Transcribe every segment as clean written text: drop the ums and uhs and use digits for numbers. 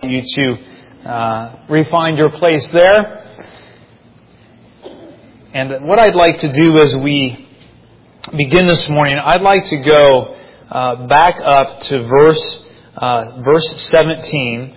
You to refine your place there. And what I'd like to do as we begin this morning, I'd like to go back up to verse 16.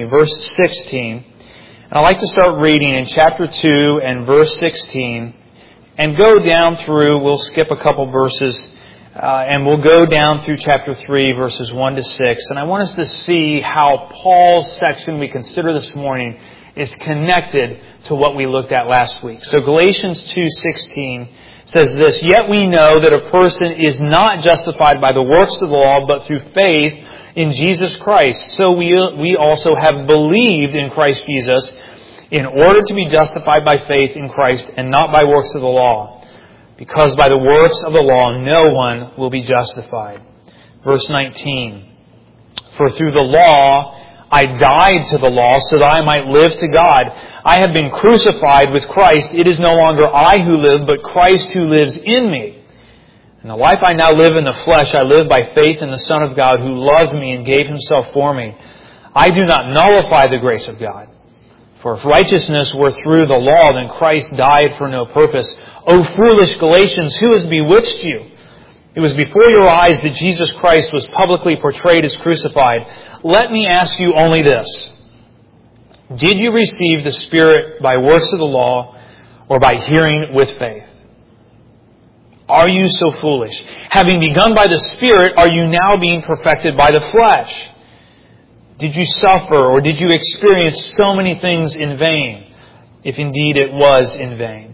And I'd like to start reading in chapter 2 and verse 16 and go down through, we'll skip a couple verses, and we'll go down through chapter 3, verses 1 to 6. And I want us to see how Paul's section we consider this morning is connected to what we looked at last week. So Galatians 2:16 says this, "Yet we know that a person is not justified by the works of the law, but through faith in Jesus Christ. So we also have believed in Christ Jesus in order to be justified by faith in Christ and not by works of the law. Because by the works of the law, no one will be justified." Verse 19, "For through the law, I died to the law so that I might live to God. I have been crucified with Christ. It is no longer I who live, but Christ who lives in me. And the life I now live in the flesh, I live by faith in the Son of God who loved me and gave himself for me. I do not nullify the grace of God. For if righteousness were through the law, then Christ died for no purpose. O foolish Galatians, who has bewitched you? It was before your eyes that Jesus Christ was publicly portrayed as crucified. Let me ask you only this. Did you receive the Spirit by works of the law or by hearing with faith? Are you so foolish? Having begun by the Spirit, are you now being perfected by the flesh? Did you suffer or did you experience so many things in vain, if indeed it was in vain?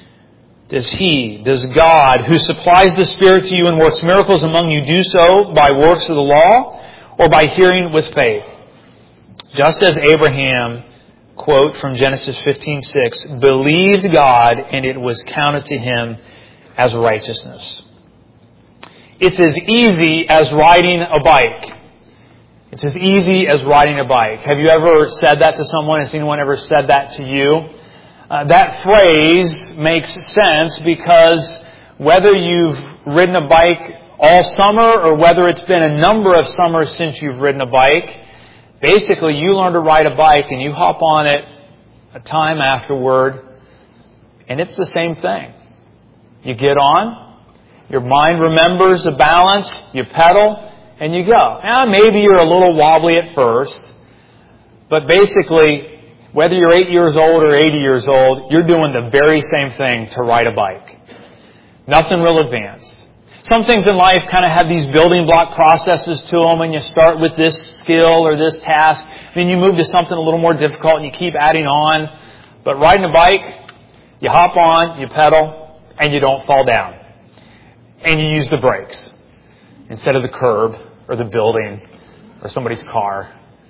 Does God, who supplies the Spirit to you and works miracles among you, do so by works of the law or by hearing with faith? Just as Abraham, quote from Genesis 15:6, believed God and it was counted to him as righteousness." It's as easy as riding a bike. It's as easy as riding a bike. Have you ever said that to someone? Has anyone ever said that to you? That phrase makes sense because whether you've ridden a bike all summer or whether it's been a number of summers since you've ridden a bike, basically you learn to ride a bike and you hop on it a time afterward, and it's the same thing. You get on, your mind remembers the balance, you pedal, and you go. Now, maybe you're a little wobbly at first, but basically, whether you're 8 years old or 80 years old, you're doing the very same thing to ride a bike. Nothing real advanced. Some things in life kind of have these building block processes to them, and you start with this skill or this task, then you move to something a little more difficult and you keep adding on. But riding a bike, you hop on, you pedal, and you don't fall down. And you use the brakes instead of the curb or the building or somebody's car.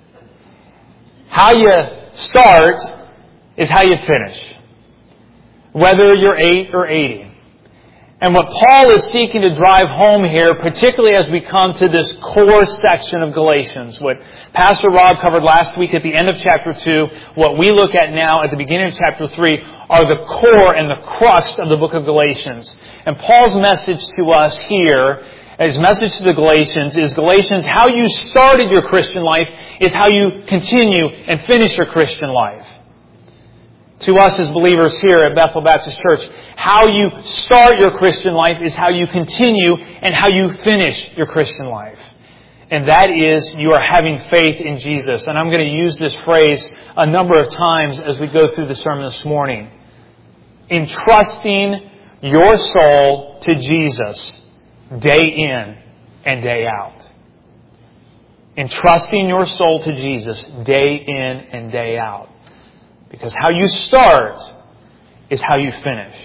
How you start is how you finish, whether you're 8 or 80. And what Paul is seeking to drive home here, particularly as we come to this core section of Galatians, what Pastor Rob covered last week at the end of chapter 2, what we look at now at the beginning of chapter 3, are the core and the crux of the book of Galatians. And Paul's message to us here, his message to the Galatians, is Galatians, how you started your Christian life is how you continue and finish your Christian life. To us as believers here at Bethel Baptist Church, how you start your Christian life is how you continue and how you finish your Christian life. And that is, you are having faith in Jesus. And I'm going to use this phrase a number of times as we go through the sermon this morning. Entrusting your soul to Jesus day in and day out. Entrusting your soul to Jesus day in and day out. Because how you start is how you finish.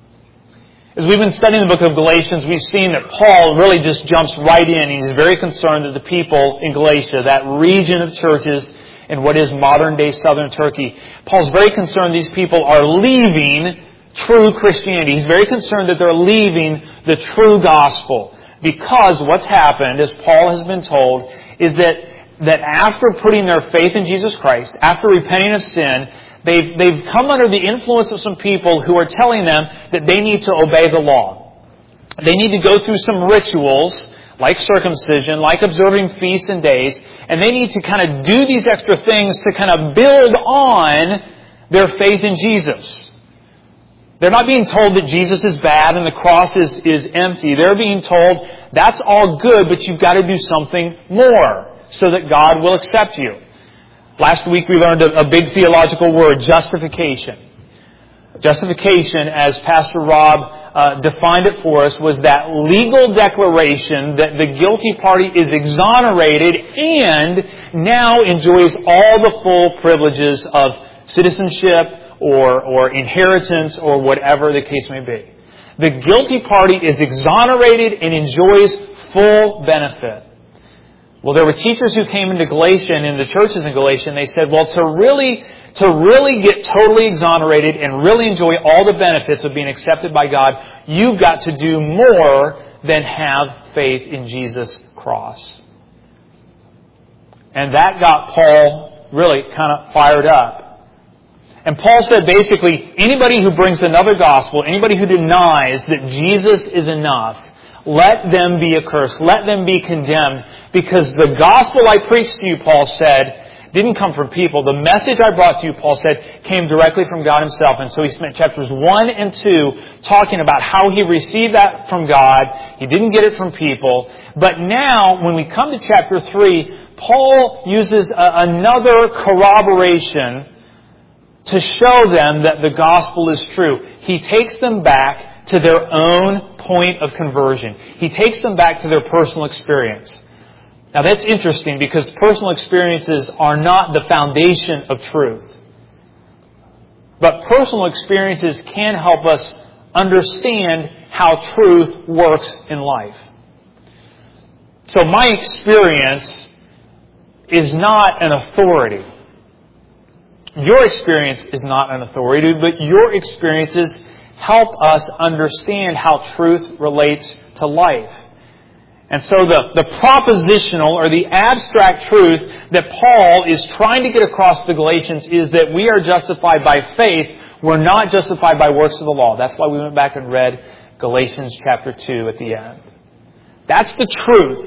As we've been studying the book of Galatians, we've seen that Paul really just jumps right in. He's very concerned that the people in Galatia, that region of churches in what is modern-day southern Turkey, Paul's very concerned these people are leaving true Christianity. He's very concerned that they're leaving the true gospel. Because what's happened, as Paul has been told, is that after putting their faith in Jesus Christ, after repenting of sin, they've come under the influence of some people who are telling them that they need to obey the law. They need to go through some rituals like circumcision, like observing feasts and days, and they need to kind of do these extra things to kind of build on their faith in Jesus. They're not being told that Jesus is bad and the cross is empty. They're being told, that's all good, but you've got to do something more so that God will accept you. Last week we learned a big theological word, justification. Justification, as Pastor Rob defined it for us, was that legal declaration that the guilty party is exonerated and now enjoys all the full privileges of citizenship or inheritance or whatever the case may be. The guilty party is exonerated and enjoys full benefit. Well, there were teachers who came into Galatia and in the churches in Galatia, and they said, well, to really get totally exonerated and really enjoy all the benefits of being accepted by God, you've got to do more than have faith in Jesus' cross. And that got Paul really kind of fired up. And Paul said basically, anybody who brings another gospel, anybody who denies that Jesus is enough, let them be accursed. Let them be condemned. Because the gospel I preached to you, Paul said, didn't come from people. The message I brought to you, Paul said, came directly from God Himself. And so he spent chapters 1 and 2 talking about how he received that from God. He didn't get it from people. But now, when we come to chapter 3, Paul uses another corroboration to show them that the gospel is true. He takes them back to their own point of conversion. He takes them back to their personal experience. Now that's interesting because personal experiences are not the foundation of truth. But personal experiences can help us understand how truth works in life. So my experience is not an authority. Your experience is not an authority, but your experiences help us understand how truth relates to life. And so the propositional or the abstract truth that Paul is trying to get across to the Galatians is that we are justified by faith. We're not justified by works of the law. That's why we went back and read Galatians chapter 2 at the end. That's the truth.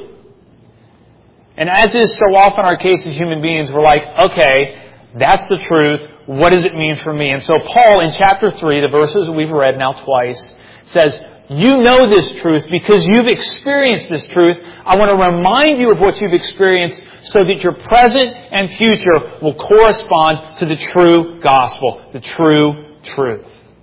And as is so often our case as human beings, we're like, okay, that's the truth. What does it mean for me? And so Paul, in chapter 3, the verses we've read now twice, says, you know this truth because you've experienced this truth. I want to remind you of what you've experienced so that your present and future will correspond to the true gospel, the true truth.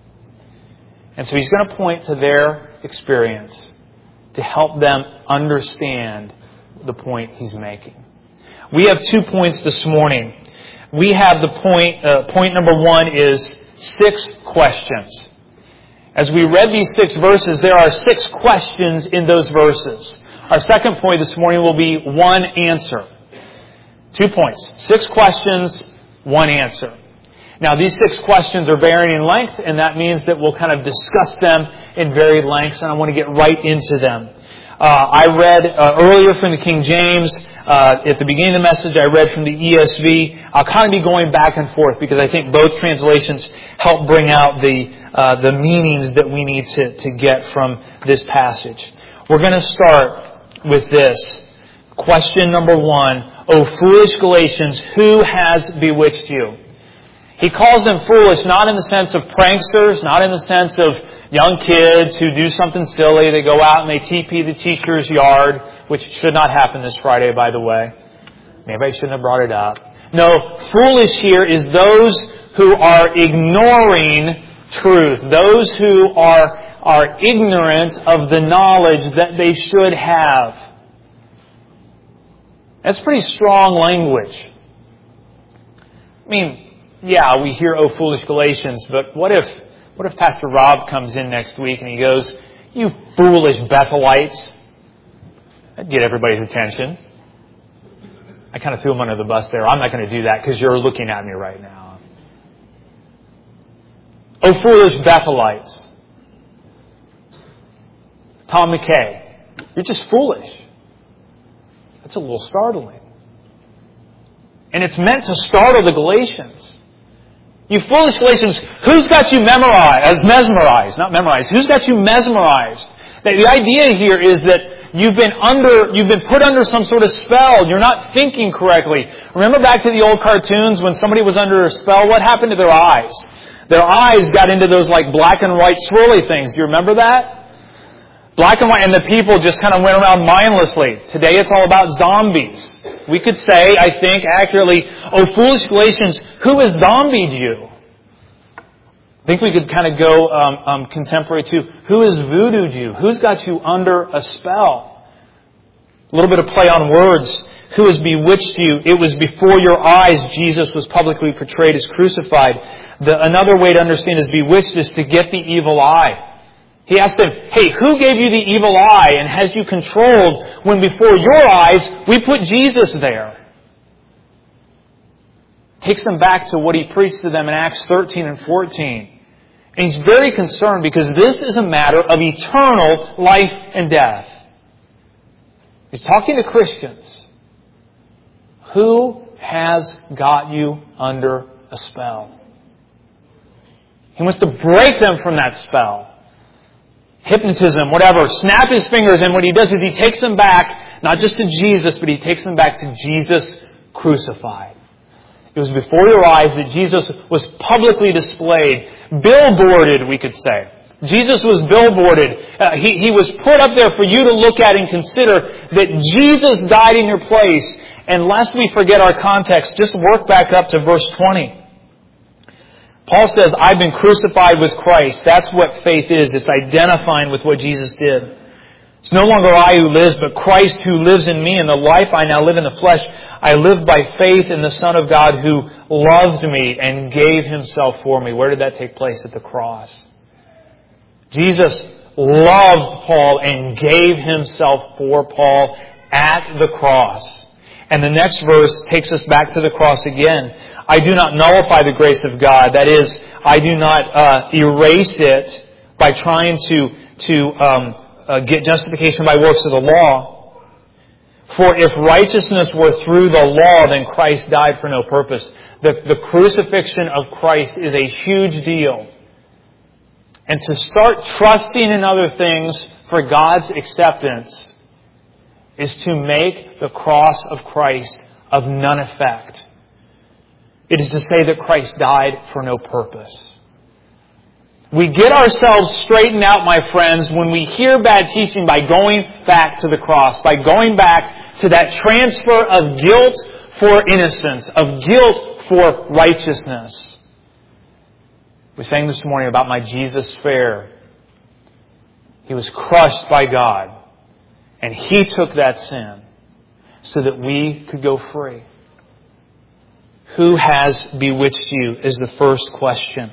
And so he's going to point to their experience to help them understand the point he's making. We have 2 points this morning. We have the point number 1 is 6 questions. As we read these 6 verses, there are 6 questions in those verses. Our second point this morning will be 1 answer. 2 points. 6 questions, 1 answer. Now, these 6 questions are varying in length, and that means that we'll kind of discuss them in varied lengths, and I want to get right into them. I read earlier from the King James. At the beginning of the message, I read from the ESV. I'll kind of be going back and forth because I think both translations help bring out the meanings that we need to get from this passage. We're going to start with this. Question number 1. O foolish Galatians, who has bewitched you? He calls them foolish not in the sense of pranksters, not in the sense of young kids who do something silly. They go out and they TP the teacher's yard, which should not happen this Friday, by the way. Maybe I shouldn't have brought it up. No, foolish here is those who are ignoring truth. Those who are ignorant of the knowledge that they should have. That's pretty strong language. I mean, yeah, we hear, oh, foolish Galatians, but what if Pastor Rob comes in next week and he goes, you foolish Bethelites? That'd get everybody's attention. I kind of threw him under the bus there. I'm not going to do that because you're looking at me right now. Oh, foolish Bethelites. Tom McKay, you're just foolish. That's a little startling. And it's meant to startle the Galatians. You foolish Galatians, who's got you mesmerized? Who's got you mesmerized? The idea here is that you've been put under some sort of spell. You're not thinking correctly. Remember back to the old cartoons when somebody was under a spell? What happened to their eyes? Their eyes got into those like black and white swirly things. Do you remember that? Black and white, and the people just kind of went around mindlessly. Today it's all about zombies. We could say, I think accurately, "Oh, foolish Galatians, who has zombied you?" I think we could kind of go contemporary to, who has voodooed you? Who's got you under a spell? A little bit of play on words. Who has bewitched you? It was before your eyes Jesus was publicly portrayed as crucified. Another way to understand is bewitched is to get the evil eye. He asked them, "Hey, who gave you the evil eye and has you controlled when before your eyes we put Jesus there?" Takes them back to what he preached to them in Acts 13 and 14. And he's very concerned because this is a matter of eternal life and death. He's talking to Christians. Who has got you under a spell? He wants to break them from that spell. Hypnotism, whatever. Snap his fingers, and what he does is he takes them back, not just to Jesus, but he takes them back to Jesus crucified. It was before your eyes that Jesus was publicly displayed, billboarded, we could say. Jesus was billboarded. He was put up there for you to look at and consider that Jesus died in your place. And lest we forget our context, just work back up to verse 20. Paul says, "I've been crucified with Christ." That's what faith is. It's identifying with what Jesus did. It's no longer I who lives, but Christ who lives in me. And the life I now live in the flesh, I live by faith in the Son of God who loved me and gave Himself for me. Where did that take place? At the cross. Jesus loved Paul and gave Himself for Paul at the cross. And the next verse takes us back to the cross again. "I do not nullify the grace of God." That is, I do not erase it by trying to get justification by works of the law. "For if righteousness were through the law, then Christ died for no purpose." The crucifixion of Christ is a huge deal. And to start trusting in other things for God's acceptance is to make the cross of Christ of none effect. It is to say that Christ died for no purpose. We get ourselves straightened out, my friends, when we hear bad teaching by going back to the cross, by going back to that transfer of guilt for innocence, of guilt for righteousness. We sang this morning about my Jesus fare. He was crushed by God, and He took that sin so that we could go free. Who has bewitched you is the first question.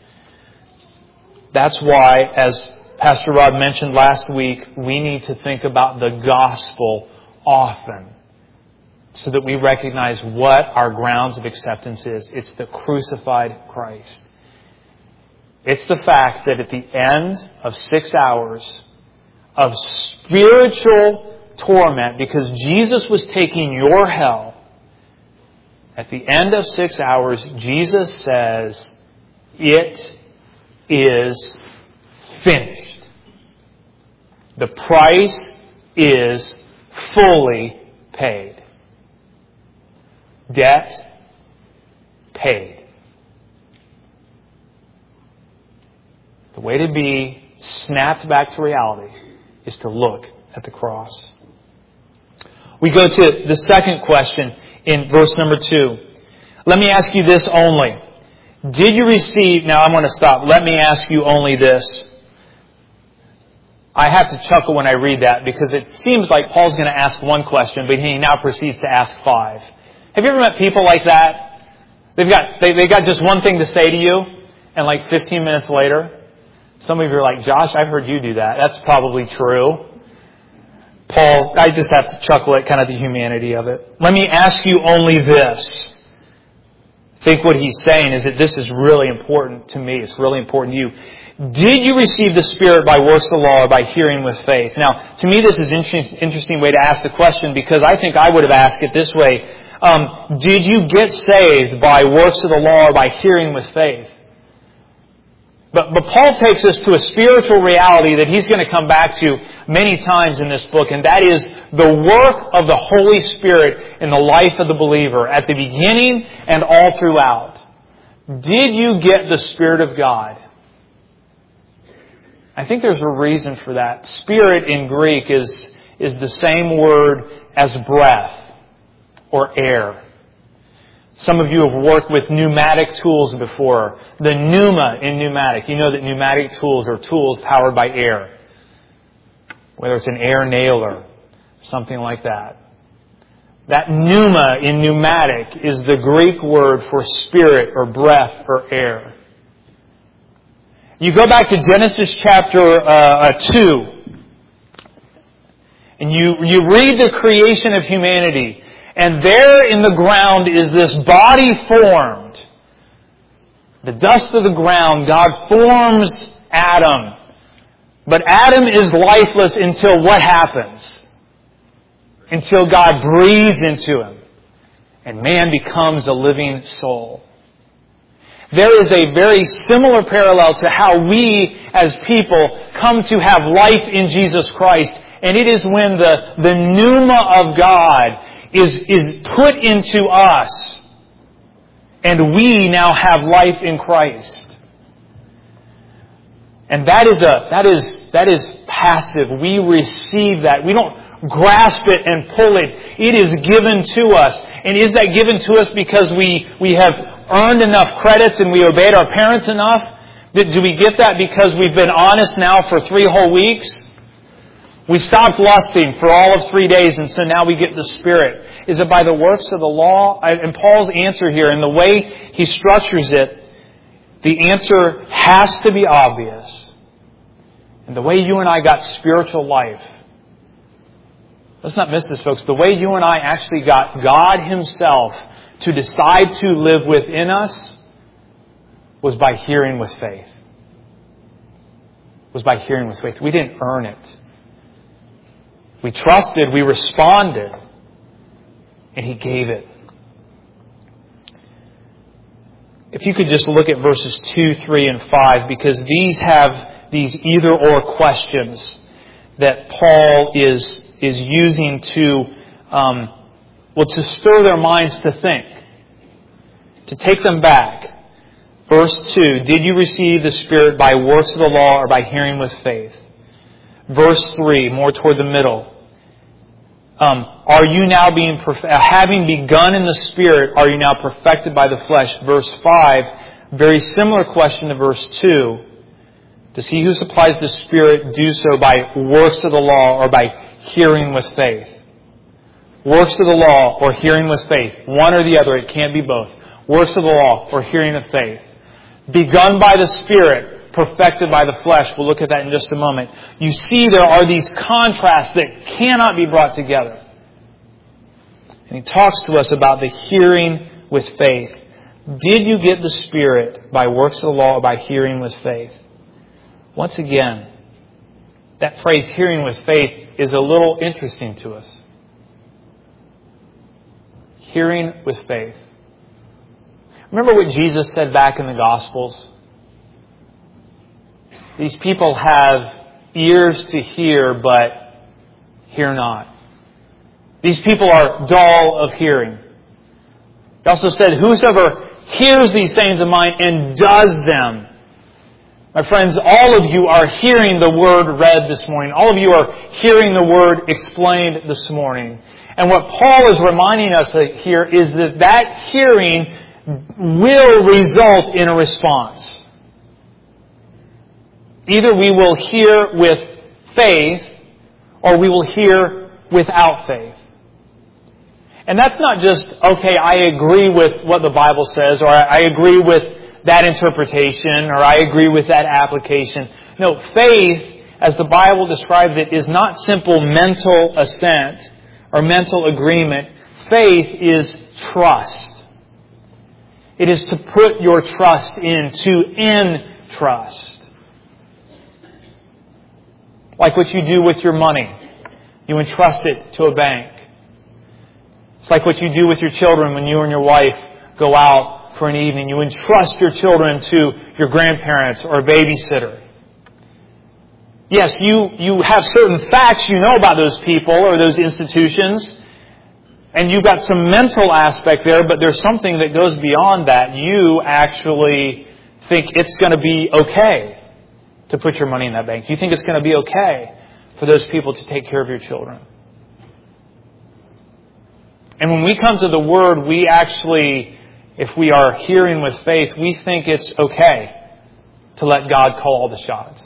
That's why, as Pastor Rod mentioned last week, we need to think about the gospel often so that we recognize what our grounds of acceptance is. It's the crucified Christ. It's the fact that at the end of 6 hours of spiritual torment, because Jesus was taking your hell, at the end of 6 hours, Jesus says, "It is finished." The price is fully paid. Debt paid. The way to be snapped back to reality is to look at the cross. We go to the second question in verse number 2. Let me ask you this only. Did you receive... Now I'm going to stop. Let me ask you only this. I have to chuckle when I read that because it seems like Paul's going to ask one question, but he now proceeds to ask 5. Have you ever met people like that? They've got just one thing to say to you, and like 15 minutes later, some of you are like, "Josh, I've heard you do that." That's probably true. Paul, I just have to chuckle at kind of the humanity of it. Let me ask you only this. I think what he's saying is that this is really important to me. It's really important to you. Did you receive the Spirit by works of the law or by hearing with faith? Now, to me, this is an interesting way to ask the question because I think I would have asked it this way. Did you get saved by works of the law or by hearing with faith? But Paul takes us to a spiritual reality that he's going to come back to many times in this book, and that is the work of the Holy Spirit in the life of the believer at the beginning and all throughout. Did you get the Spirit of God? I think there's a reason for that. Spirit in Greek is the same word as breath or air. Some of you have worked with pneumatic tools before. The pneuma in pneumatic. You know that pneumatic tools are tools powered by air. Whether it's an air nailer, something like that. That pneuma in pneumatic is the Greek word for spirit or breath or air. You go back to Genesis chapter 2, and you read the creation of humanity. And there in the ground is this body formed. The dust of the ground, God forms Adam. But Adam is lifeless until what happens? Until God breathes into him. And man becomes a living soul. There is a very similar parallel to how we as people come to have life in Jesus Christ. And it is when the pneuma of God is put into us, and we now have life in Christ. And that is passive. We receive that. We don't grasp it and pull it. It is given to us. And is that given to us because we have earned enough credits and we obeyed our parents enough? Do we get that because we've been honest now for 3 whole weeks? We stopped lusting for all of 3 days, and so now we get the Spirit. Is it by the works of the law? And Paul's answer here, and the way he structures it, the answer has to be obvious. And the way you and I got spiritual life, let's not miss this, folks. The way you and I actually got God Himself to decide to live within us was by hearing with faith. Was by hearing with faith. We didn't earn it. We trusted, we responded, and He gave it. If you could just look at verses 2, 3, and 5, because these have these either-or questions that Paul is using to stir their minds to think, to take them back. Verse 2, did you receive the Spirit by works of the law or by hearing with faith? Verse 3, more toward the middle. Are you now having begun in the Spirit, are you now perfected by the flesh? Verse 5, very similar question to verse 2. Does he who supplies the Spirit do so by works of the law or by hearing with faith? Works of the law or hearing with faith. One or the other, it can't be both. Works of the law or hearing of faith. Begun by the Spirit, perfected by the flesh. We'll look at that in just a moment. You see there are these contrasts that cannot be brought together. And he talks to us about the hearing with faith. Did you get the Spirit by works of the law or by hearing with faith? Once again, that phrase hearing with faith is a little interesting to us. Hearing with faith. Remember what Jesus said back in the Gospels? These people have ears to hear, but hear not. These people are dull of hearing. He also said, whosoever hears these sayings of mine and does them. My friends, all of you are hearing the Word read this morning. All of you are hearing the Word explained this morning. And what Paul is reminding us here is that hearing will result in a response. Either we will hear with faith or we will hear without faith. And that's not just, okay, I agree with what the Bible says, or I agree with that interpretation, or I agree with that application. No, faith, as the Bible describes it, is not simple mental assent or mental agreement. Faith is trust. It is to put your trust in, to entrust. Like what you do with your money. You entrust it to a bank. It's like what you do with your children when you and your wife go out out for an evening. You entrust your children to your grandparents or a babysitter. Yes, you have certain facts you know about those people or those institutions, and you've got some mental aspect there, but there's something that goes beyond that. You actually think it's going to be okay to put your money in that bank. You think it's going to be okay for those people to take care of your children. And when we come to the Word, we actually, if we are hearing with faith, we think it's okay to let God call all the shots.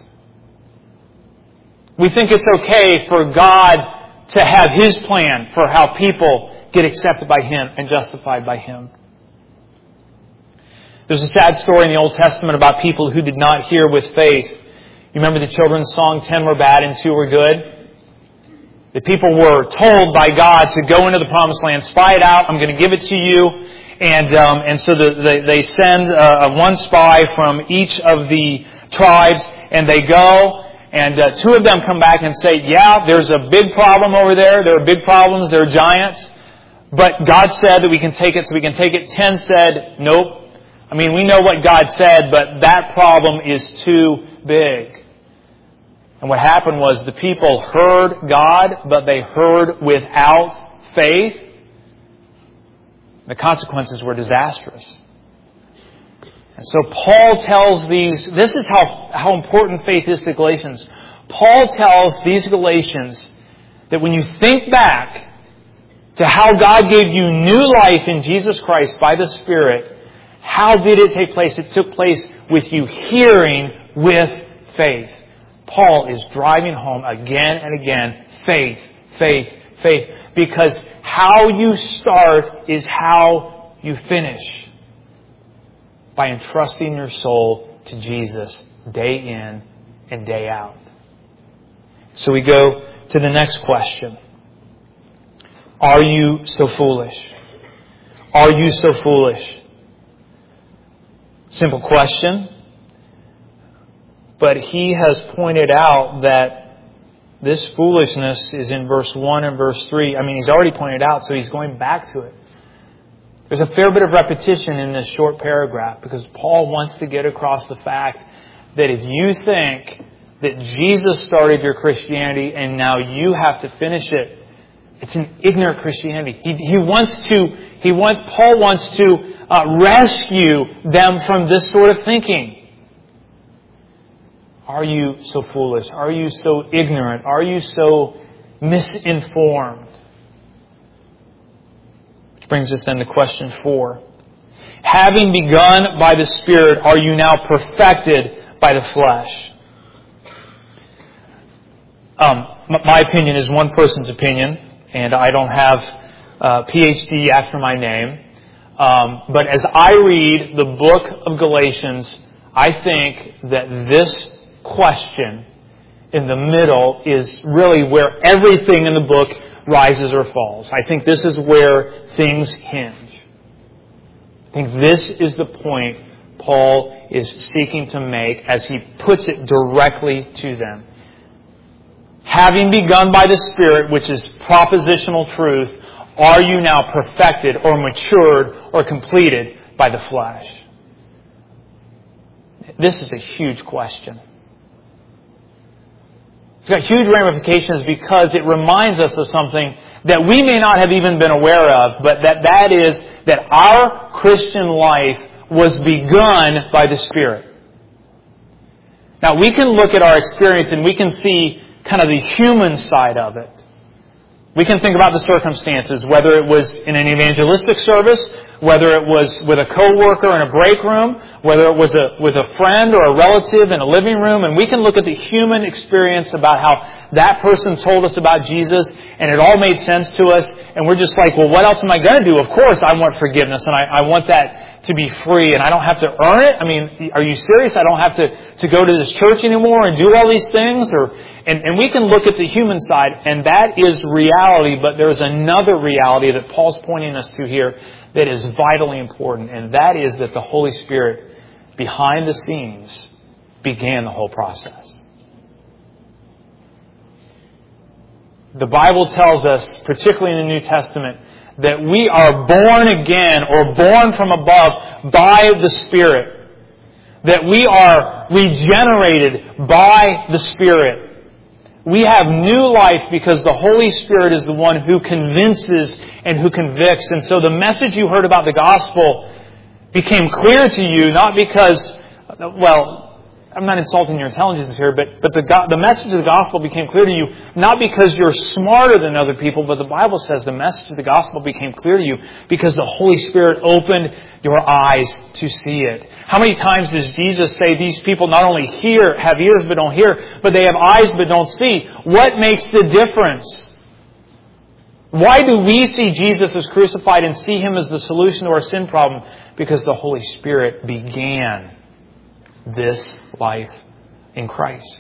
We think it's okay for God to have His plan for how people get accepted by Him and justified by Him. There's a sad story in the Old Testament about people who did not hear with faith. You remember the children's song, 10 were bad and 2 were good? The people were told by God to go into the Promised Land, spy it out, I'm going to give it to you. And so they send one spy from each of the tribes, and they go. And 2 of them come back and say, yeah, there's a big problem over there. There are big problems. There are giants. But God said that we can take it, so we can take it. 10 said, nope. I mean, we know what God said, but that problem is too big. And what happened was the people heard God, but they heard without faith. The consequences were disastrous. And so Paul tells this is how important faith is to Galatians. Paul tells these Galatians that when you think back to how God gave you new life in Jesus Christ by the Spirit, how did it take place? It took place with you hearing with faith. Paul is driving home again and again, faith, faith, faith. Because how you start is how you finish. By entrusting your soul to Jesus day in and day out. So we go to the next question. Are you so foolish? Are you so foolish? Simple question. But he has pointed out that this foolishness is in verse 1 and verse 3. I mean, he's already pointed out, so he's going back to it. There's a fair bit of repetition in this short paragraph because Paul wants to get across the fact that if you think that Jesus started your Christianity and now you have to finish it, it's an ignorant Christianity. Paul wants to rescue them from this sort of thinking. Are you so foolish? Are you so ignorant? Are you so misinformed? Which brings us then to question 4. Having begun by the Spirit, are you now perfected by the flesh? My opinion is one person's opinion, and I don't have a PhD after my name. But as I read the book of Galatians, I think that this question in the middle is really where everything in the book rises or falls. I think this is where things hinge. I think this is the point Paul is seeking to make as he puts it directly to them. Having begun by the Spirit, which is propositional truth, are you now perfected or matured or completed by the flesh? This is a huge question. It's got huge ramifications because it reminds us of something that we may not have even been aware of, but that is that our Christian life was begun by the Spirit. Now, we can look at our experience and we can see kind of the human side of it. We can think about the circumstances, whether it was in an evangelistic service, whether it was with a coworker in a break room, whether it was with a friend or a relative in a living room, and we can look at the human experience about how that person told us about Jesus, and it all made sense to us, and we're just like, well, what else am I going to do? Of course, I want forgiveness, and I want that to be free, and I don't have to earn it. I mean, are you serious? I don't have to go to this church anymore and do all these things? And we can look at the human side, and that is reality, but there's another reality that Paul's pointing us to here that is vitally important, and that is that the Holy Spirit, behind the scenes, began the whole process. The Bible tells us, particularly in the New Testament, that we are born again or born from above by the Spirit. That we are regenerated by the Spirit. We have new life because the Holy Spirit is the one who convinces and who convicts. And so the message you heard about the gospel became clear to you, not because, well, I'm not insulting your intelligence here, but the message of the gospel became clear to you, not because you're smarter than other people, but the Bible says the message of the gospel became clear to you because the Holy Spirit opened your eyes to see it. How many times does Jesus say these people not only have ears but don't hear, but they have eyes but don't see? What makes the difference? Why do we see Jesus as crucified and see Him as the solution to our sin problem? Because the Holy Spirit began this life in Christ.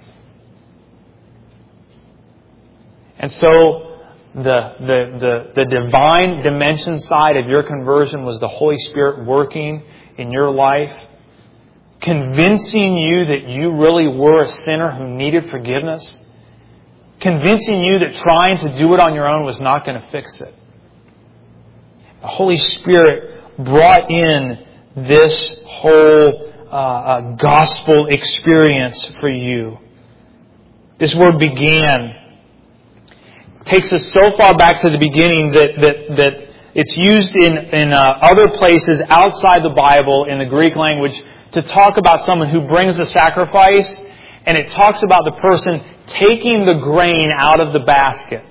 And so the divine dimension side of your conversion was the Holy Spirit working in your life, convincing you that you really were a sinner who needed forgiveness, convincing you that trying to do it on your own was not going to fix it. The Holy Spirit brought in this whole gospel experience for you. This word began takes us so far back to the beginning that it's used in other places outside the Bible in the Greek language to talk about someone who brings a sacrifice, and it talks about the person taking the grain out of the basket.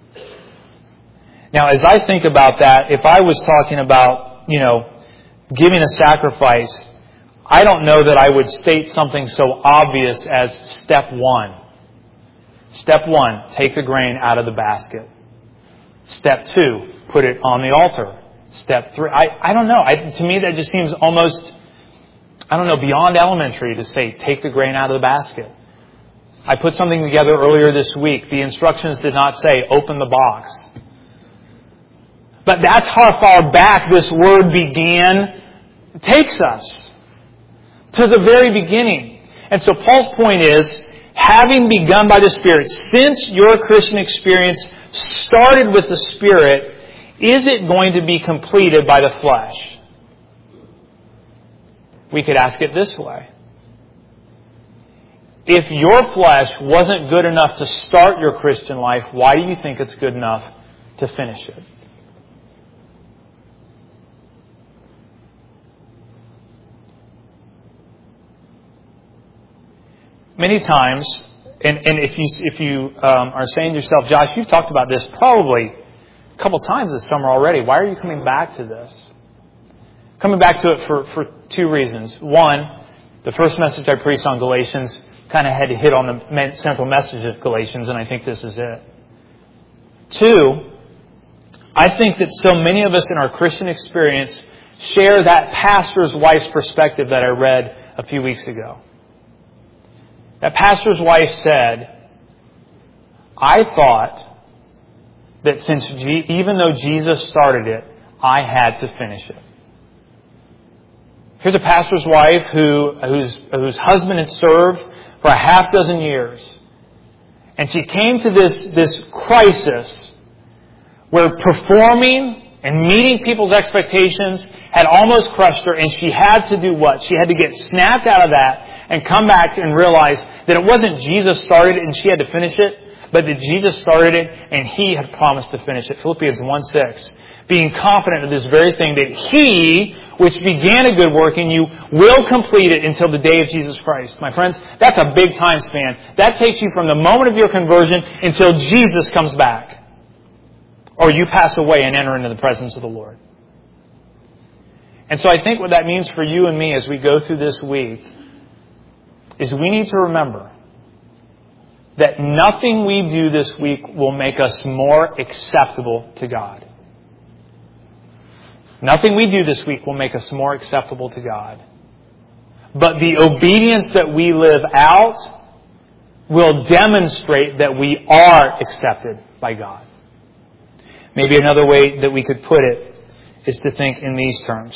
Now, as I think about that, if I was talking about, giving a sacrifice, I don't know that I would state something so obvious as step 1. Step 1, take the grain out of the basket. Step 2, put it on the altar. Step 3, I don't know. To me, that just seems almost, beyond elementary to say, take the grain out of the basket. I put something together earlier this week. The instructions did not say, open the box. But that's how far back this word began takes us. To the very beginning. And so Paul's point is, having begun by the Spirit, since your Christian experience started with the Spirit, is it going to be completed by the flesh? We could ask it this way. If your flesh wasn't good enough to start your Christian life, why do you think it's good enough to finish it? Many times, and if you are saying to yourself, Josh, you've talked about this probably a couple times this summer already. Why are you coming back to this? Coming back to it for 2 reasons. One, the first message I preached on Galatians kind of had to hit on the central message of Galatians, and I think this is it. 2, I think that so many of us in our Christian experience share that pastor's wife's perspective that I read a few weeks ago. That pastor's wife said, I thought that since even though Jesus started it, I had to finish it. Here's a pastor's wife whose husband had served for a half dozen years. And she came to this crisis where performing and meeting people's expectations had almost crushed her, and she had to do what? She had to get snapped out of that and come back and realize that it wasn't Jesus started it and she had to finish it, but that Jesus started it and He had promised to finish it. Philippians 1:6. Being confident of this very thing, that He, which began a good work in you, will complete it until the day of Jesus Christ. My friends, that's a big time span. That takes you from the moment of your conversion until Jesus comes back. Or you pass away and enter into the presence of the Lord. And so I think what that means for you and me as we go through this week is we need to remember that nothing we do this week will make us more acceptable to God. Nothing we do this week will make us more acceptable to God. But the obedience that we live out will demonstrate that we are accepted by God. Maybe another way that we could put it is to think in these terms.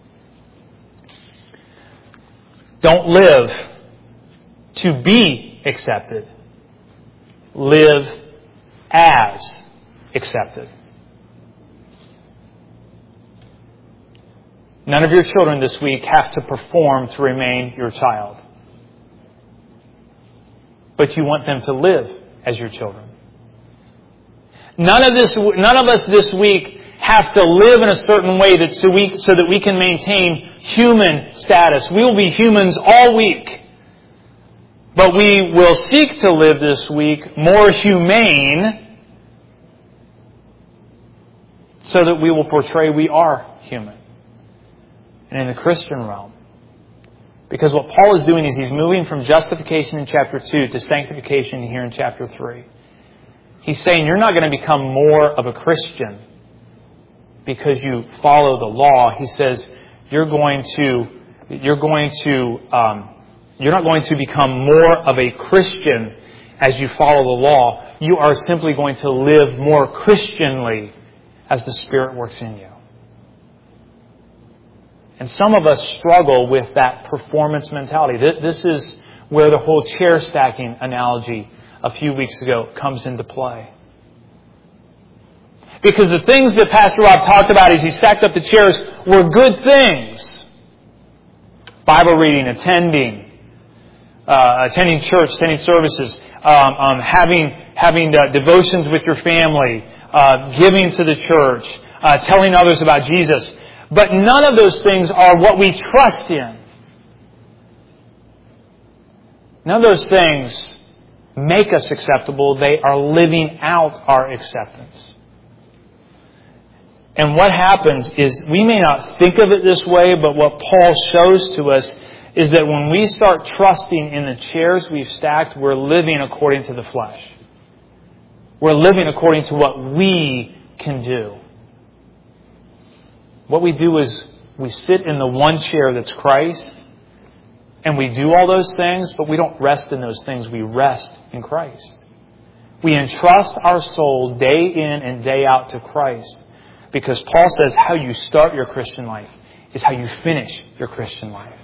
Don't live to be accepted. Live as accepted. None of your children this week have to perform to remain your child. But you want them to live as your children. None of us this week have to live in a certain way so that we can maintain human status. We will be humans all week. But we will seek to live this week more humane so that we will portray we are human. And in the Christian realm. Because what Paul is doing is he's moving from justification in chapter 2 to sanctification here in chapter 3. He's saying you're not going to become more of a Christian because you follow the law. He says you're not going to become more of a Christian as you follow the law. You are simply going to live more Christianly as the Spirit works in you. And some of us struggle with that performance mentality. This is where the whole chair stacking analogy a few weeks ago comes into play. Because the things that Pastor Rob talked about as he stacked up the chairs were good things. Bible reading, attending church, attending services, having devotions with your family, giving to the church, telling others about Jesus. But none of those things are what we trust in. None of those things make us acceptable. They are living out our acceptance. And what happens is, we may not think of it this way, but what Paul shows to us is that when we start trusting in the chairs we've stacked, we're living according to the flesh. We're living according to what we can do. What we do is we sit in the one chair that's Christ, and we do all those things, but we don't rest in those things. We rest in Christ. We entrust our soul day in and day out to Christ. Because Paul says how you start your Christian life is how you finish your Christian life.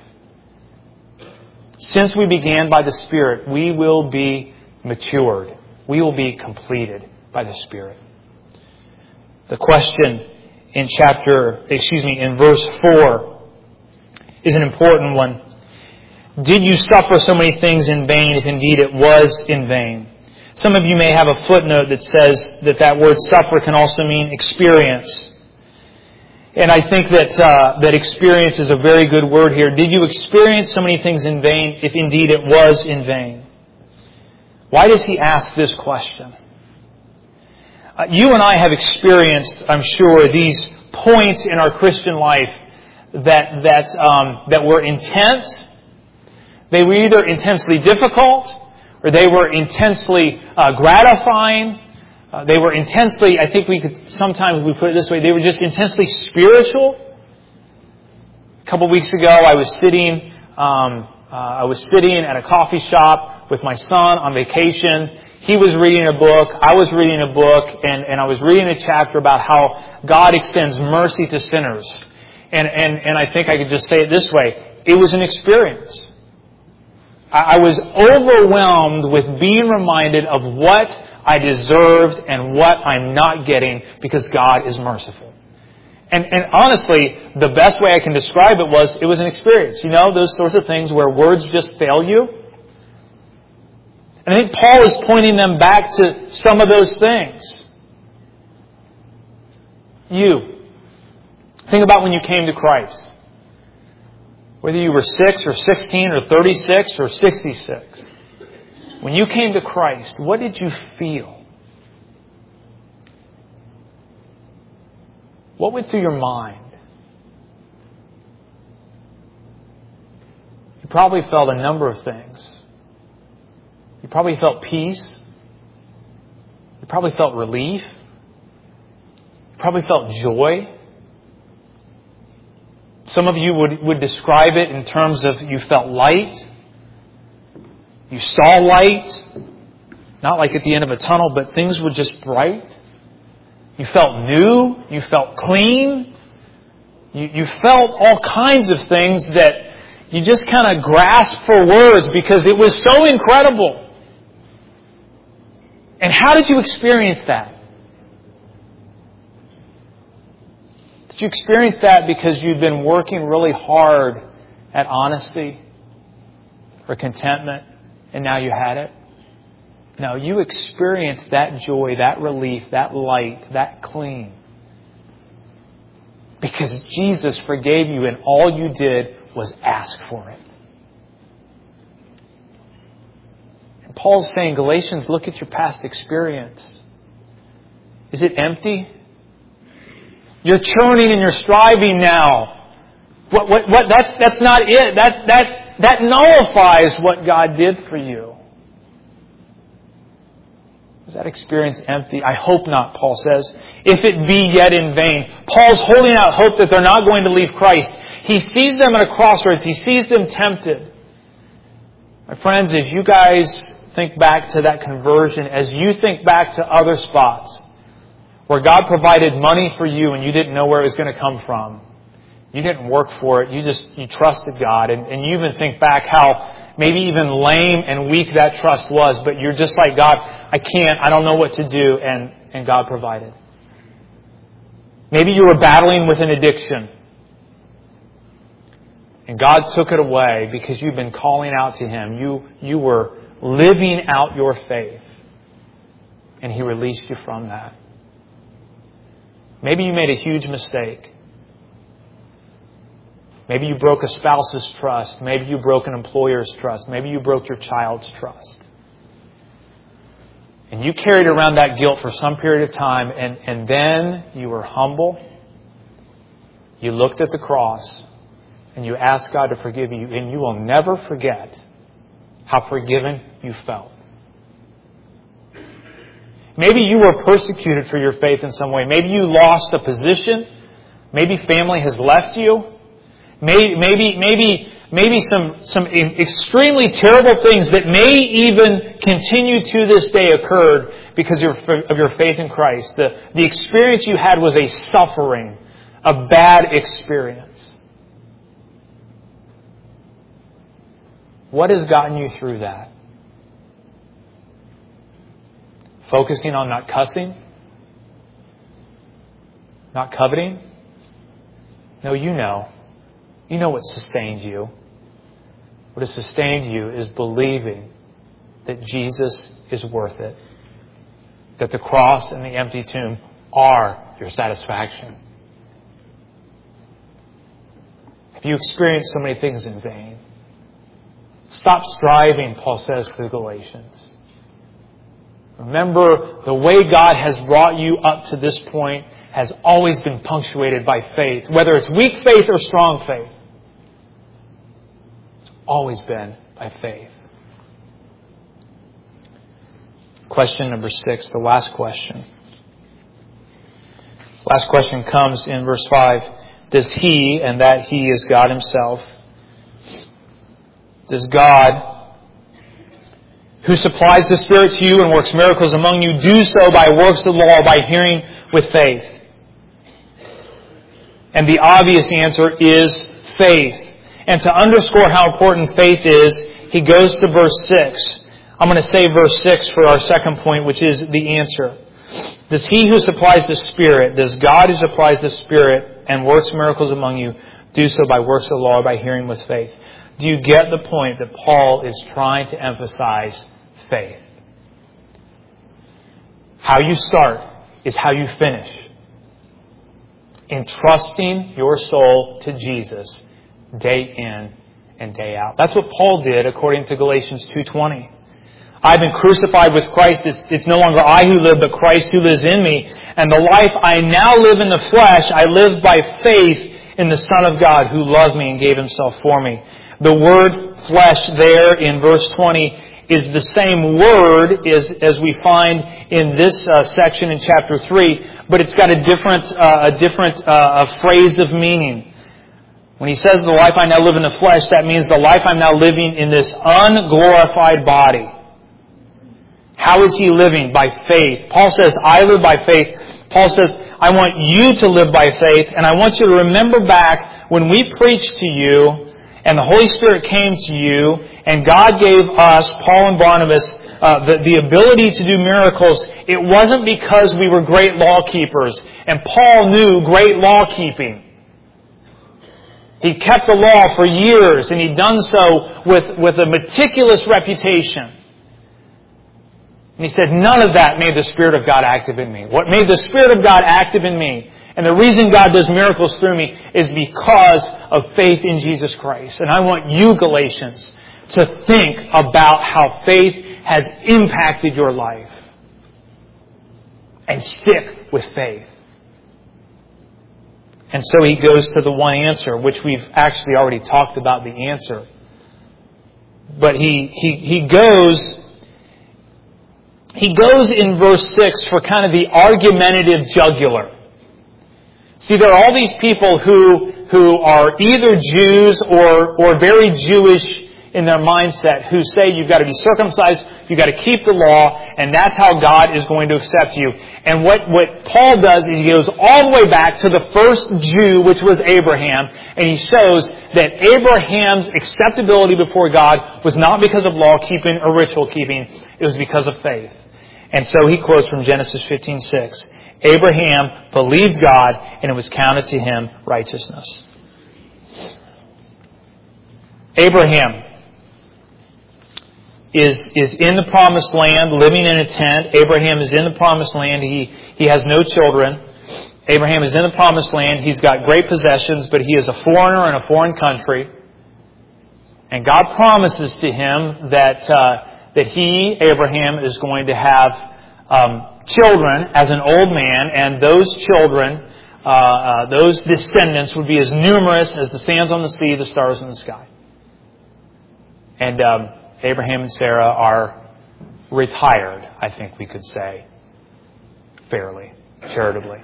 Since we began by the Spirit, we will be matured. We will be completed by the Spirit. The question in verse 4 is an important one. Did you suffer so many things in vain, if indeed it was in vain? Some of you may have a footnote that says that word suffer can also mean experience. And I think that experience is a very good word here. Did you experience so many things in vain, if indeed it was in vain? Why does he ask this question? You and I have experienced, I'm sure, these points in our Christian life that were intense. They were either intensely difficult, or they were intensely gratifying. They were intensely, I think sometimes we put it this way, they were just intensely spiritual. A couple weeks ago, I was sitting at a coffee shop with my son on vacation. He was reading a book, I was reading a book, and I was reading a chapter about how God extends mercy to sinners. And I think I could just say it this way. It was an experience. I was overwhelmed with being reminded of what I deserved and what I'm not getting because God is merciful. And honestly, the best way I can describe it was an experience. You know, those sorts of things where words just fail you. And I think Paul is pointing them back to some of those things. You. Think about when you came to Christ. Whether you were 6 or 16 or 36 or 66. When you came to Christ, what did you feel? What went through your mind? You probably felt a number of things. You probably felt peace. You probably felt relief. You probably felt joy. Some of you would describe it in terms of you felt light. You saw light. Not like at the end of a tunnel, but things were just bright. You felt new. You felt clean. You felt all kinds of things that you just kind of grasped for words because it was so incredible. And how did you experience that? Did you experience that because you'd been working really hard at honesty or contentment and now you had it? No, you experienced that joy, that relief, that light, that clean. Because Jesus forgave you and all you did was ask for it. And Paul's saying, Galatians, look at your past experience. Is it empty? You're churning and you're striving now. That's not it. That nullifies what God did for you. Is that experience empty? I hope not, Paul says. If it be yet in vain. Paul's holding out hope that they're not going to leave Christ. He sees them at a crossroads. He sees them tempted. My friends, as you guys think back to that conversion, as you think back to other spots where God provided money for you and you didn't know where it was going to come from. You didn't work for it. You trusted God. And you even think back how maybe even lame and weak that trust was. But you're just like, God, I don't know what to do. And God provided. Maybe you were battling with an addiction. And God took it away because you've been calling out to Him. You were living out your faith. And He released you from that. Maybe you made a huge mistake. Maybe you broke a spouse's trust. Maybe you broke an employer's trust. Maybe you broke your child's trust. And you carried around that guilt for some period of time, and then you were humble. You looked at the cross, and you asked God to forgive you, and you will never forget how forgiven you felt. Maybe you were persecuted for your faith in some way. Maybe you lost a position. Maybe family has left you. Maybe some extremely terrible things that may even continue to this day occurred because of your faith in Christ. The experience you had was a suffering, a bad experience. What has gotten you through that? Focusing on not cussing? Not coveting? No, you know. You know what sustained you. What has sustained you is believing that Jesus is worth it. That the cross and the empty tomb are your satisfaction. Have you experienced so many things in vain? Stop striving, Paul says to the Galatians. Remember, the way God has brought you up to this point has always been punctuated by faith. Whether it's weak faith or strong faith. It's always been by faith. Question number 6, the last question. Last question comes in verse 5. Does He, and that He is God Himself, does God, who supplies the Spirit to you and works miracles among you, do so by works of the law, by hearing with faith? And the obvious answer is faith. And to underscore how important faith is, he goes to verse 6. I'm going to say verse 6 for our second point, which is the answer. Does He who supplies the Spirit, does God who supplies the Spirit and works miracles among you, do so by works of the law or by hearing with faith? Do you get the point that Paul is trying to emphasize faith? How you start is how you finish. Entrusting your soul to Jesus day in and day out. That's what Paul did according to Galatians 2:20. I've been crucified with Christ. It's no longer I who live, but Christ who lives in me. And the life I now live in the flesh, I live by faith in the Son of God who loved me and gave Himself for me. The word flesh there in verse 20 is the same word as we find in this section in chapter 3, but it's got a different phrase of meaning. When he says the life I now live in the flesh, that means the life I'm now living in this unglorified body. How is he living? By faith. Paul says, I live by faith. Paul says, I want you to live by faith, and I want you to remember back when we preached to you and the Holy Spirit came to you, and God gave us, Paul and Barnabas, the ability to do miracles. It wasn't because we were great law keepers. And Paul knew great law keeping. He kept the law for years, and he'd done so with a meticulous reputation. And he said, none of that made the Spirit of God active in me. What made the Spirit of God active in me, and the reason God does miracles through me, is because of faith in Jesus Christ. And I want you, Galatians, to think about how faith has impacted your life. And stick with faith. And so he goes to the one answer, which we've actually already talked about the answer. But he goes in verse 6 for kind of the argumentative jugular. See, there are all these people who are either Jews or very Jewish in their mindset, who say you've got to be circumcised, you've got to keep the law, and that's how God is going to accept you. And what Paul does is he goes all the way back to the first Jew, which was Abraham, and he shows that Abraham's acceptability before God was not because of law keeping or ritual keeping, it was because of faith. And so he quotes from Genesis 15:6, Abraham believed God, and it was counted to him righteousness. Abraham is in the promised land, living in a tent. Abraham is in the promised land. He has no children. Abraham is in the promised land. He's got great possessions, but he is a foreigner in a foreign country. And God promises to him that he, Abraham, is going to have children as an old man, and those children, those descendants would be as numerous as the sands on the sea, the stars in the sky. And Abraham and Sarah are retired, I think we could say, fairly, charitably.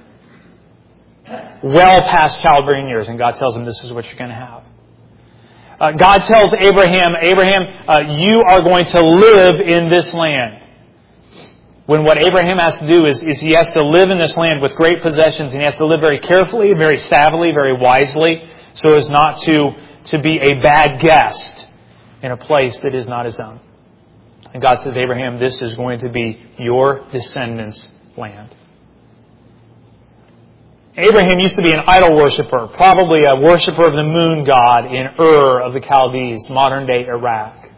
Well past childbearing years, and God tells them this is what you're going to have. God tells Abraham, you are going to live in this land. When what Abraham has to do is he has to live in this land with great possessions, and he has to live very carefully, very savvily, very wisely, so as not to be a bad guest in a place that is not his own. And God says, Abraham, this is going to be your descendants' land. Abraham used to be an idol worshiper, probably a worshiper of the moon god in Ur of the Chaldees, modern-day Iraq.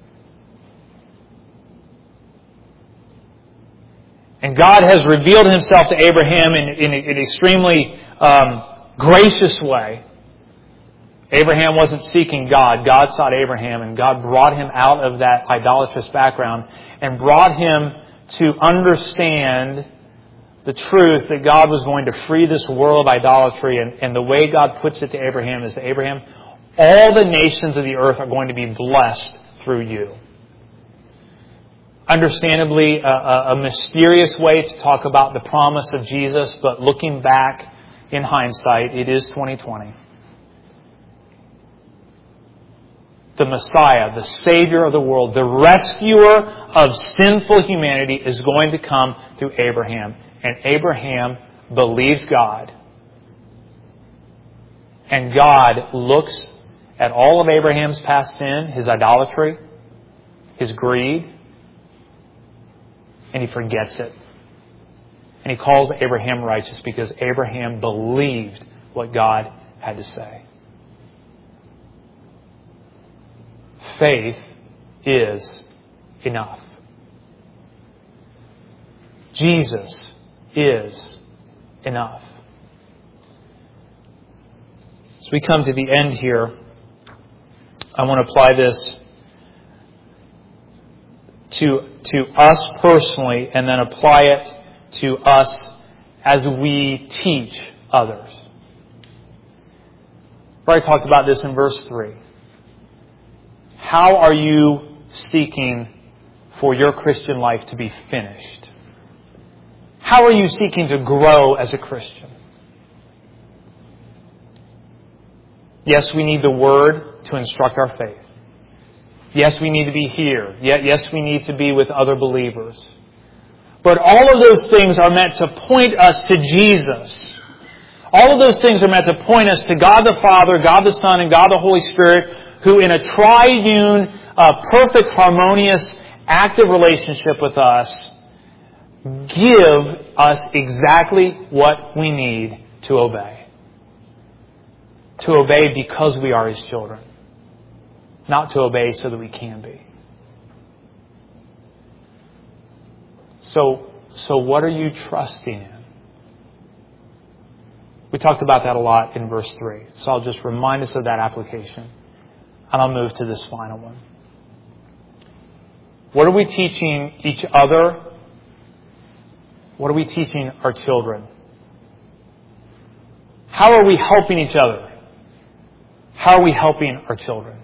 And God has revealed himself to Abraham in an extremely gracious way. Abraham wasn't seeking God. God sought Abraham, and God brought him out of that idolatrous background and brought him to understand the truth that God was going to free this world of idolatry. And the way God puts it to Abraham is, Abraham, all the nations of the earth are going to be blessed through you. Understandably, a mysterious way to talk about the promise of Jesus, but looking back in hindsight, it is 2020. The Messiah, the Savior of the world, the rescuer of sinful humanity is going to come through Abraham. And Abraham believes God. And God looks at all of Abraham's past sin, his idolatry, his greed, and he forgets it. And he calls Abraham righteous because Abraham believed what God had to say. Faith is enough. Jesus is enough. As we come to the end here, I want to apply this to us personally, and then apply it to us as we teach others. I talked about this in verse 3. How are you seeking for your Christian life to be finished? How are you seeking to grow as a Christian? Yes, we need the Word to instruct our faith. Yes, we need to be here. Yes, we need to be with other believers. But all of those things are meant to point us to Jesus. All of those things are meant to point us to God the Father, God the Son, and God the Holy Spirit, who in a triune, perfect, harmonious, active relationship with us give us exactly what we need to obey. To obey because we are His children. Not to obey so that we can be. So what are you trusting in? We talked about that a lot in verse 3. So I'll just remind us of that application. And I'll move to this final one. What are we teaching each other? What are we teaching our children? How are we helping each other? How are we helping our children?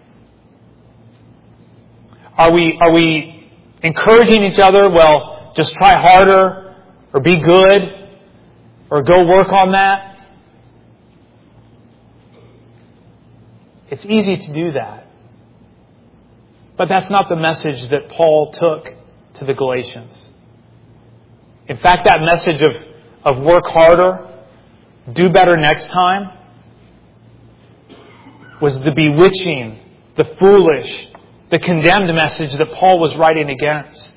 Are we encouraging each other? Well, just try harder, or be good, or go work on that. It's easy to do that. But that's not the message that Paul took to the Galatians. In fact, that message of work harder, do better next time, was the bewitching, the foolish, the condemned message that Paul was writing against.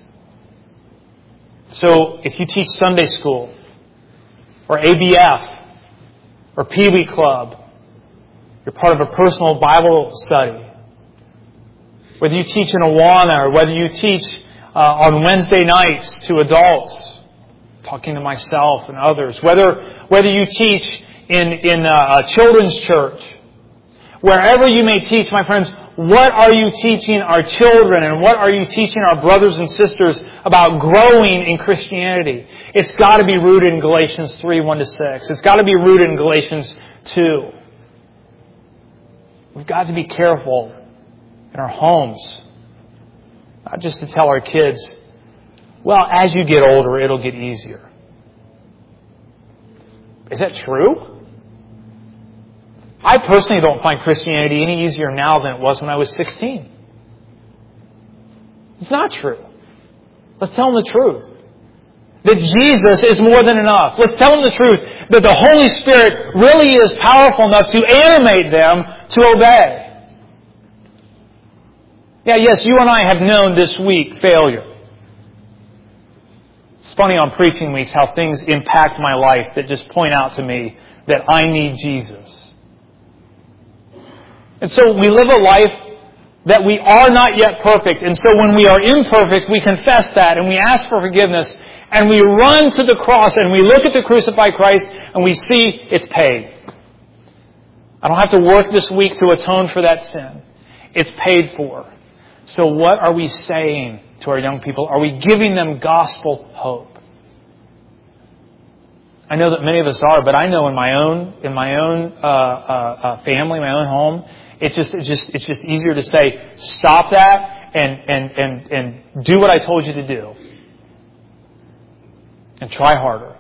So if you teach Sunday school, or ABF, or Pee Wee Club, you're part of a personal Bible study, whether you teach in Awana or whether you teach on Wednesday nights to adults, talking to myself and others, whether you teach in a children's church, wherever you may teach, my friends, what are you teaching our children and what are you teaching our brothers and sisters about growing in Christianity? It's got to be rooted in Galatians 3, 1-6. It's got to be rooted in Galatians 2. We've got to be careful in our homes, not just to tell our kids, well, as you get older, it'll get easier. Is that true? I personally don't find Christianity any easier now than it was when I was 16. It's not true. Let's tell them the truth. That Jesus is more than enough. Let's tell them the truth. That the Holy Spirit really is powerful enough to animate them to obey. Yeah, yes, you and I have known this week failure. It's funny on preaching weeks how things impact my life that just point out to me that I need Jesus. And so we live a life that we are not yet perfect. And so when we are imperfect, we confess that and we ask for forgiveness. And we run to the cross and we look at the crucified Christ and we see it's paid. I don't have to work this week to atone for that sin. It's paid for. So what are we saying to our young people? Are we giving them gospel hope? I know that many of us are, but I know in my own family, my own home, it's just easier to say, stop that and do what I told you to do. And try harder.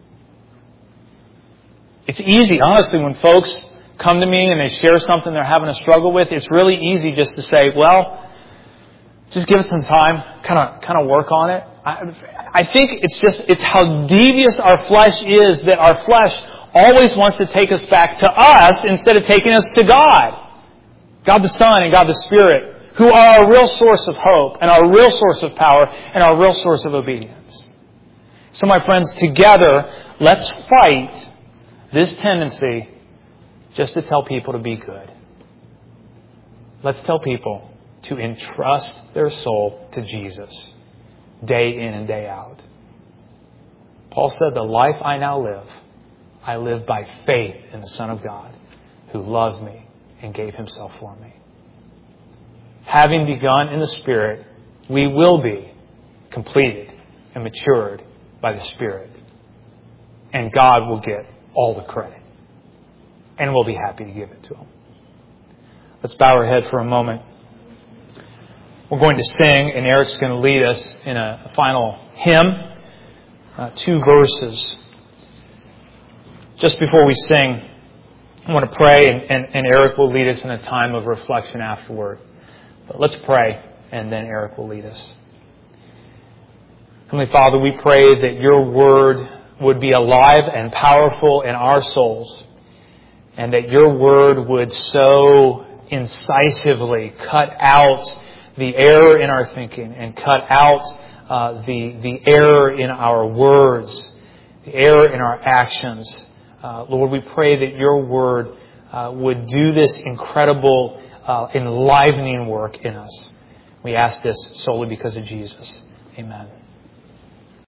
It's easy, honestly, when folks come to me and they share something they're having a struggle with, it's really easy just to say, well, just give it some time, kind of work on it. I think it's how devious our flesh is that our flesh always wants to take us back to us instead of taking us to God. God the Son and God the Spirit, who are our real source of hope and our real source of power and our real source of obedience. So my friends, together, let's fight this tendency just to tell people to be good. Let's tell people to entrust their soul to Jesus day in and day out. Paul said, the life I now live, I live by faith in the Son of God who loves me and gave Himself for me. Having begun in the Spirit, we will be completed and matured by the Spirit. And God will get all the credit. And we'll be happy to give it to Him. Let's bow our head for a moment. We're going to sing, and Eric's going to lead us in a final hymn. 2 verses. Just before we sing, I want to pray, and Eric will lead us in a time of reflection afterward. But let's pray, and then Eric will lead us. Heavenly Father, we pray that Your Word would be alive and powerful in our souls, and that Your Word would so incisively cut out the error in our thinking and cut out the error in our words, the error in our actions. Lord, we pray that Your Word would do this incredible enlivening work in us. We ask this solely because of Jesus. Amen.